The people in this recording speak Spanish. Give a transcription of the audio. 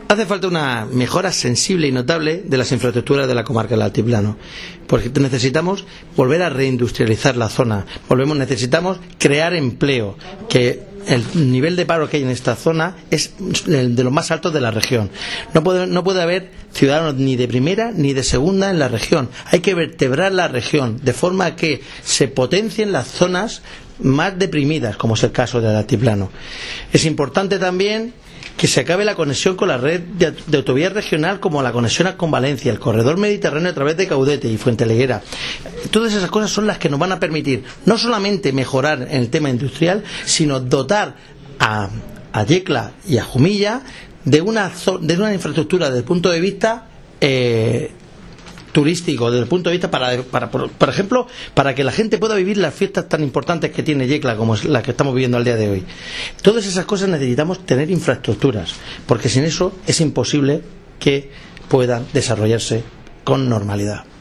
Hace falta una mejora sensible y notable de las infraestructuras de la comarca del Altiplano, porque necesitamos volver a reindustrializar la zona, necesitamos crear empleo, que el nivel de paro que hay en esta zona es de los más altos de la región. No puede haber ciudadanos ni de primera ni de segunda en la región. Hay que vertebrar la región de forma que se potencien las zonas más deprimidas, como es el caso del Altiplano. Es importante también que se acabe la conexión con la red de autovía regional, como la conexión con Valencia, el corredor mediterráneo a través de Caudete y Fuenteleguera. Todas esas cosas son las que nos van a permitir no solamente mejorar en el tema industrial, sino dotar a Yecla y a Jumilla de una infraestructura desde el punto de vista turístico, desde el punto de vista por ejemplo, para que la gente pueda vivir las fiestas tan importantes que tiene Yecla, como es la que estamos viviendo al día de hoy. Todas esas cosas necesitamos tener infraestructuras, porque sin eso es imposible que puedan desarrollarse con normalidad.